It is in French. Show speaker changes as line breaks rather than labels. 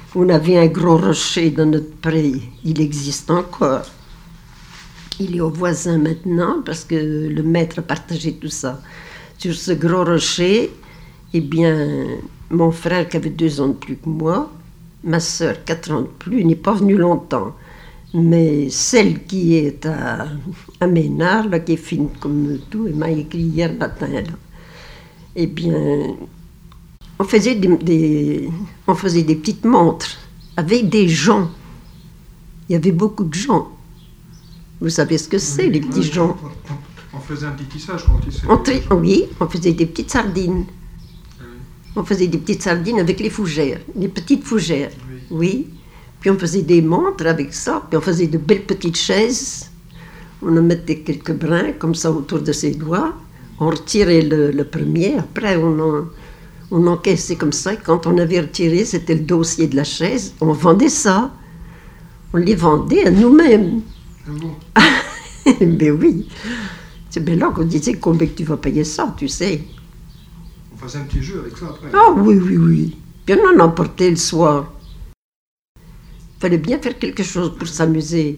On avait un gros rocher dans notre pré. Il existe encore. Il est au voisin maintenant parce que le maître a partagé tout ça. Sur ce gros rocher, eh bien, mon frère qui avait 2 ans de plus que moi, ma sœur 4 ans de plus, n'est pas venue longtemps. Mais celle qui est à Ménard, là, qui est fine comme tout, elle m'a écrit hier matin. Là. Eh bien, on faisait on faisait des petites montres avec des gens. Il y avait beaucoup de gens. Vous savez ce que c'est, les petits gens?
On faisait un petit tissage quand il
Oui, on faisait des petites sardines. On faisait des petites sardines avec les fougères, des petites fougères. Oui. Puis on faisait des montres avec ça, puis on faisait de belles petites chaises. On en mettait quelques brins comme ça autour de ses doigts. On retirait le premier, après on encaissait comme ça. Et quand on avait retiré, c'était le dossier de la chaise. On vendait ça. On les vendait à nous-mêmes.
Ah bon?
Ben oui. C'est bien là qu'on disait combien que tu vas payer ça, tu sais.
On faisait un petit jeu avec ça après.
Ah oui. Puis on en emportait le soir. Il fallait bien faire quelque chose pour s'amuser.